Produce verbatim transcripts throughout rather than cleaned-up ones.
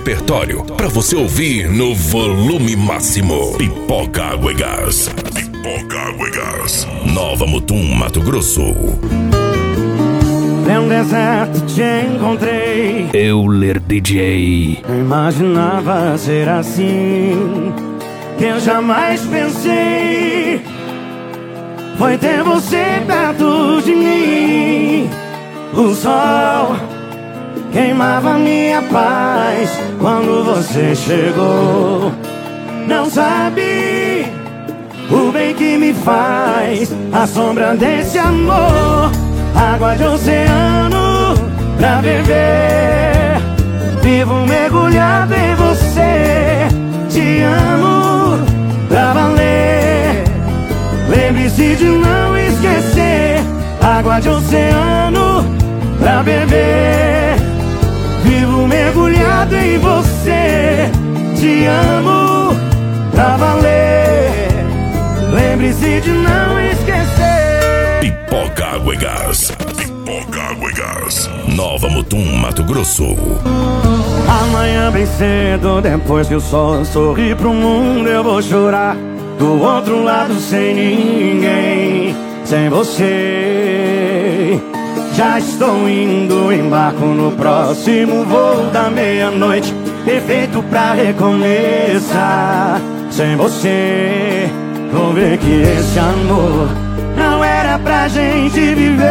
repertório pra você ouvir no volume máximo. Pipoca Água e Gás. Pipoca Água e Gás. Nova Mutum, Mato Grosso. Em um deserto te encontrei, Euler D J. não imaginava ser assim, que eu jamais pensei foi ter você perto de mim. O sol queimava minha paz quando você chegou. Não sabe o bem que me faz a sombra desse amor. Água de oceano pra beber, vivo mergulhado em você. Te amo pra valer, lembre-se de não esquecer. Água de oceano pra beber, vivo mergulhado em você. Te amo pra valer, lembre-se de não esquecer. Pipoca Água e Gás. Pipoca Água e Gás. Nova Mutum, Mato Grosso. Amanhã bem cedo, depois que o sol sorrir pro mundo, eu vou chorar do outro lado sem ninguém, sem você. Já estou indo, embarco no próximo voo da meia-noite, perfeito pra recomeçar. Sem você, vou ver que esse amor não era pra gente viver.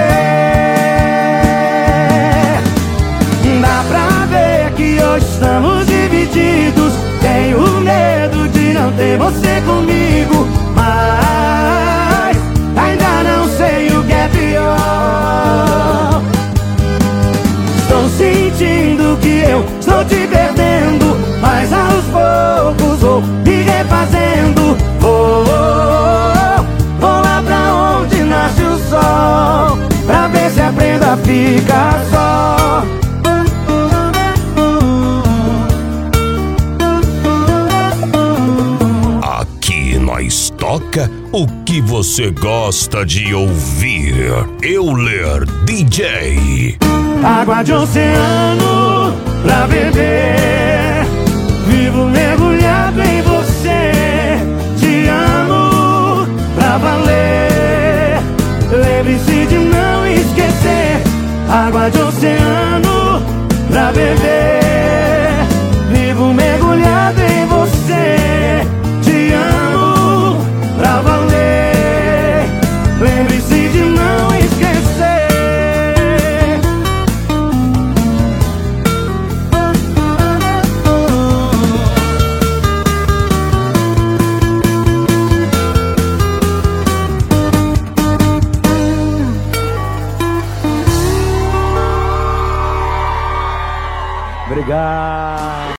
Dá pra ver que hoje estamos divididos. Tenho medo de não ter você comigo, mas ainda não sei o que é pior. Estou sentindo que eu estou te perdendo, mas aos poucos vou me refazendo. Vou, vou lá pra onde nasce o sol, pra ver se aprendo a ficar só. Aqui nós toca o que você gosta de ouvir. Euler D J. Água de oceano pra beber, vivo mergulhado em você. Te amo pra valer, lembre-se de não esquecer. Água de oceano pra beber, vivo mergulhado em você. Te amo pra valer, lembre-se de não esquecer. Obrigado.